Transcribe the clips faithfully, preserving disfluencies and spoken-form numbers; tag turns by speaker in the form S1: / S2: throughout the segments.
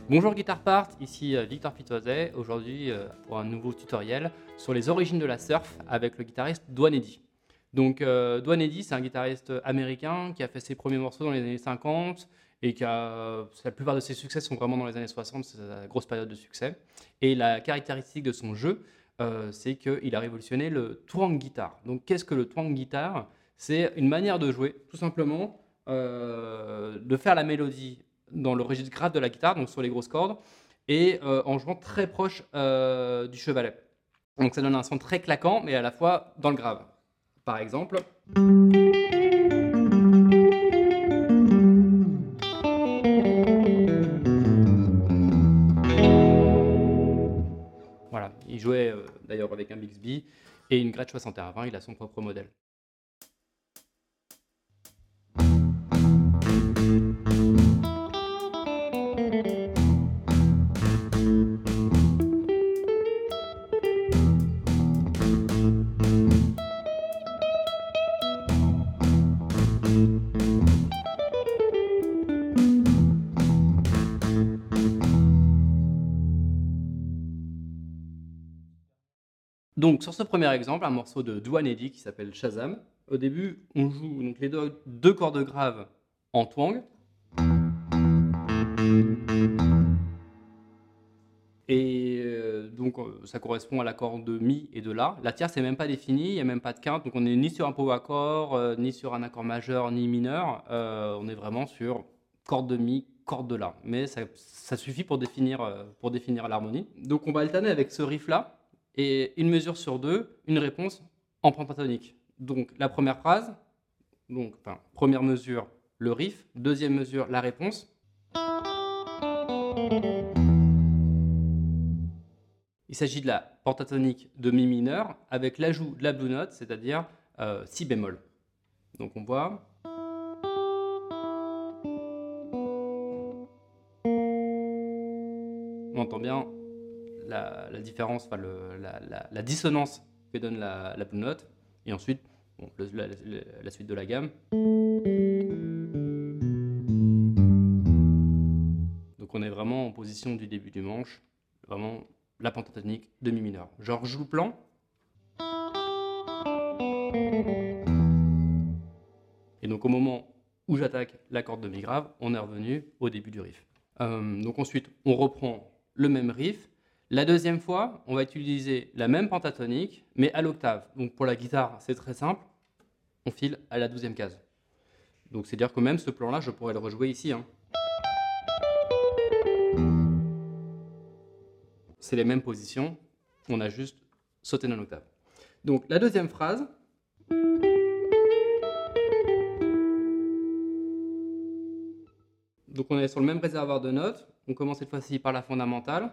S1: Bonjour Guitar Part, ici euh, Victor Pitoiset, aujourd'hui euh, pour un nouveau tutoriel sur les origines de la surf avec le guitariste Duane Eddy. Donc euh, Duane Eddy, c'est un guitariste américain qui a fait ses premiers morceaux dans les années cinquante et qui a, la plupart de ses succès sont vraiment dans les années soixante, c'est sa grosse période de succès. Et la caractéristique de son jeu, euh, c'est qu'il a révolutionné le twang guitar. Donc qu'est-ce que le twang guitar? C'est une manière de jouer, tout simplement, euh, de faire la mélodie dans le registre grave de la guitare, donc sur les grosses cordes, et euh, en jouant très proche euh, du chevalet. Donc ça donne un son très claquant, mais à la fois dans le grave. Par exemple. Voilà, il jouait euh, d'ailleurs avec un Bixby et une Gretsch soixante et un vingt, il a son propre modèle. Donc sur ce premier exemple, un morceau de Duane Eddy qui s'appelle Shazam. Au début, on joue donc, les deux, deux cordes graves en twang. Et euh, donc euh, ça correspond à l'accord de Mi et de La. La tierce n'est même pas définie, il n'y a même pas de quinte, donc on n'est ni sur un power chord, euh, ni sur un accord majeur, ni mineur. Euh, on est vraiment sur corde de Mi, corde de La. Mais ça, ça suffit pour définir, euh, pour définir l'harmonie. Donc on va alterner avec ce riff-là, et une mesure sur deux, une réponse en pentatonique. Donc la première phrase, donc, enfin, première mesure, le riff, deuxième mesure, la réponse. Il s'agit de la pentatonique de Mi mineur avec l'ajout de la blue note, c'est-à-dire euh, Si bémol. Donc on voit. On entend bien la, la différence, enfin le, la, la, la dissonance que donne la, la blue note. Et ensuite, bon, le, la, la suite de la gamme. Donc on est vraiment en position du début du manche, vraiment la pentatonique de Mi mineur. Je rejoue le plan. Et donc au moment où j'attaque la corde de Mi grave, on est revenu au début du riff. Euh, donc ensuite, on reprend le même riff. La deuxième fois, on va utiliser la même pentatonique, mais à l'octave. Donc pour la guitare, c'est très simple. On file à la douzième case. Donc c'est-à-dire que même ce plan-là, je pourrais le rejouer ici. Hein. C'est les mêmes positions, on a juste sauté d'un octave. Donc la deuxième phrase. Donc on est sur le même réservoir de notes. On commence cette fois-ci par la fondamentale.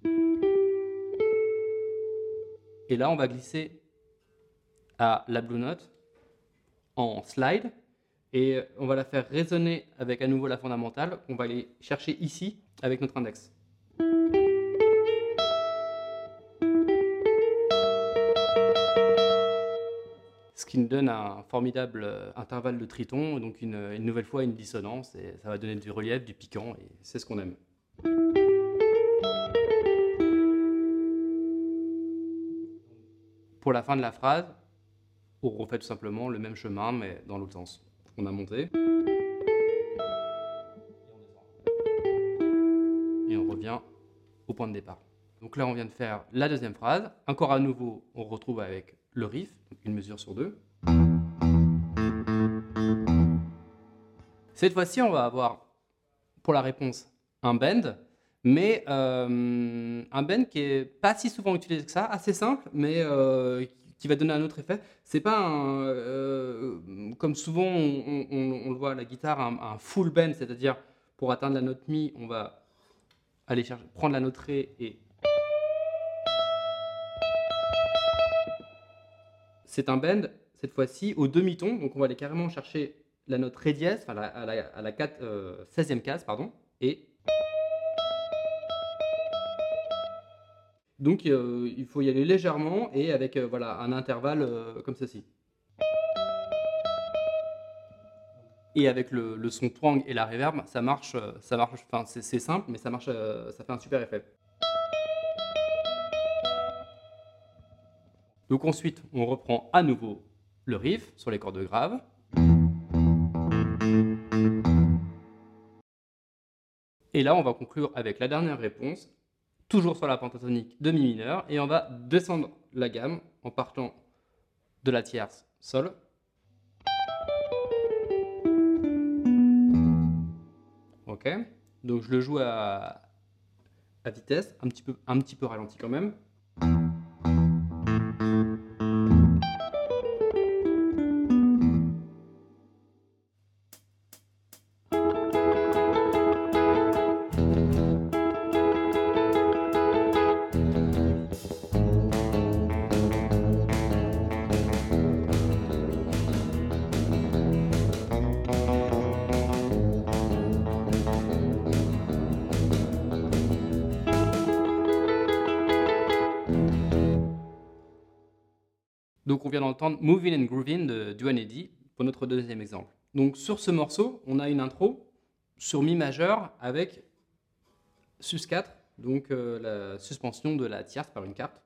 S1: Et là, on va glisser à la blue note en slide. Et on va la faire résonner avec à nouveau la fondamentale. On va aller chercher ici avec notre index. Ce qui nous donne un formidable intervalle de triton, donc une, une nouvelle fois une dissonance, et ça va donner du relief, du piquant, et c'est ce qu'on aime. Pour la fin de la phrase, on refait tout simplement le même chemin, mais dans l'autre sens. On a monté. Et on revient au point de départ. Donc là, on vient de faire la deuxième phrase. Encore à nouveau, on retrouve avec le riff, donc une mesure sur deux. Cette fois-ci, on va avoir, pour la réponse, un bend, mais euh, un bend qui est pas si souvent utilisé que ça, assez simple, mais euh, qui va donner un autre effet. C'est pas un, euh, comme souvent on, on, on le voit à la guitare, un, un full bend, c'est-à-dire pour atteindre la note mi, on va aller chercher, prendre la note ré et c'est un bend cette fois-ci au demi-ton, donc on va aller carrément chercher la note ré dièse, enfin la, à la, à la quatre, euh, seizième case, pardon, et donc euh, il faut y aller légèrement et avec euh, voilà, un intervalle euh, comme ceci. Et avec le, le son twang et la reverb, ça marche, euh, ça marche. Enfin, c'est c'est simple, mais ça marche, euh, ça fait un super effet. Donc ensuite, on reprend à nouveau le riff sur les cordes graves. Et là, on va conclure avec la dernière réponse, toujours sur la pentatonique de mi mineur, et on va descendre la gamme en partant de la tierce sol. Ok, donc je le joue à, à vitesse, un petit peu, un petit peu ralenti quand même. Donc on vient d'entendre Moving and Grooving de Duane Eddy pour notre deuxième exemple. Donc sur ce morceau, on a une intro sur mi majeur avec sus quatre, donc euh, la suspension de la tierce par une carte.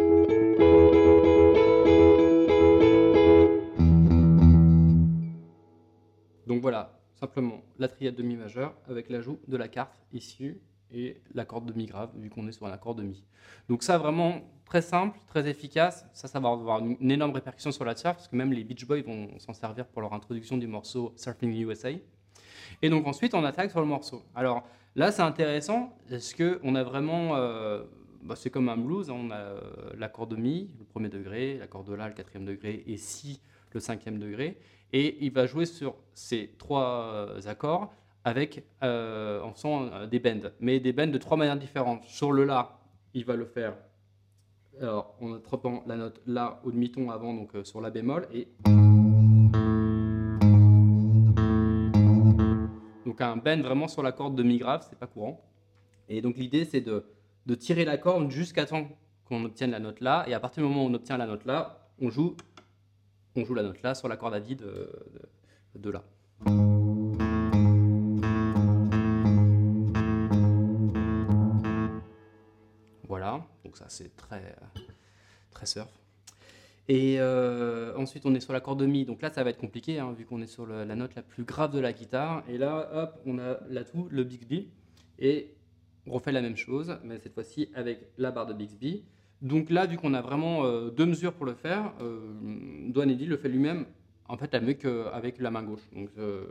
S1: Donc voilà, simplement la triade de mi majeur avec l'ajout de la carte issue et l'accord de mi grave vu qu'on est sur un accord de mi. Donc ça vraiment très simple, très efficace. Ça, ça va avoir une énorme répercussion sur la surf parce que même les Beach Boys vont s'en servir pour leur introduction du morceau Surfing U S A. Et donc ensuite on attaque sur le morceau. Alors là c'est intéressant parce que on a vraiment, euh, bah, c'est comme un blues, hein, on a euh, l'accord de mi, le premier degré, l'accord de la, le quatrième degré et si le cinquième degré. Et il va jouer sur ces trois euh, accords avec, euh, en faisant euh, des bends, mais des bends de trois manières différentes. Sur le la, il va le faire alors, en attrapant la note la au demi-ton avant, donc euh, sur la bémol, et donc un bend vraiment sur la corde de mi grave, c'est pas courant. Et donc l'idée c'est de, de tirer la corde jusqu'à temps qu'on obtienne la note là, et à partir du moment où on obtient la note là, on joue on joue la note là sur la corde à vide de, de, de là. Voilà, donc ça c'est très, très surf. Et euh, ensuite on est sur la corde de mi, donc là ça va être compliqué hein, vu qu'on est sur le, la note la plus grave de la guitare. Et là, hop, on a l'atout, le Bixby, et on refait la même chose, mais cette fois-ci avec la barre de Bixby. Donc là, vu qu'on a vraiment euh, deux mesures pour le faire, euh, Duane Eddy le fait lui-même, en fait, la mieux qu'avec la main gauche. Donc, euh...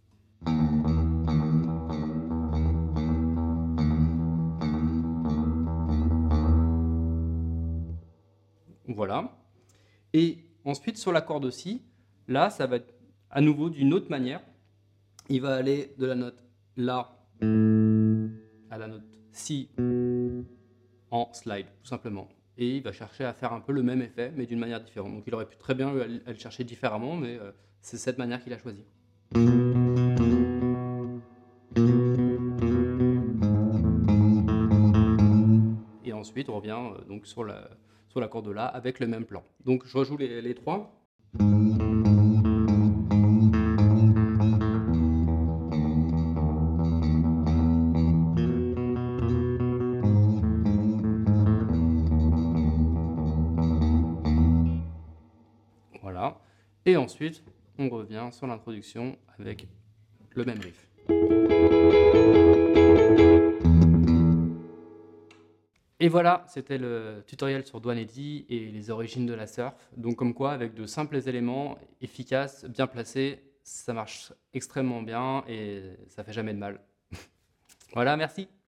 S1: voilà. Et ensuite, sur la corde si, là, ça va être à nouveau d'une autre manière. Il va aller de la note la à la note si en slide, tout simplement. Et il va chercher à faire un peu le même effet, mais d'une manière différente. Donc il aurait pu très bien aller le chercher différemment, mais euh, c'est cette manière qu'il a choisi. Et ensuite, on revient euh, donc sur la, sur la corde là avec le même plan. Donc je rejoue les, les trois. Voilà. Et ensuite, on revient sur l'introduction avec le même riff. Et voilà, c'était le tutoriel sur Duane Eddy et les origines de la surf. Donc comme quoi, avec de simples éléments efficaces, bien placés, ça marche extrêmement bien et ça fait jamais de mal. Voilà, merci.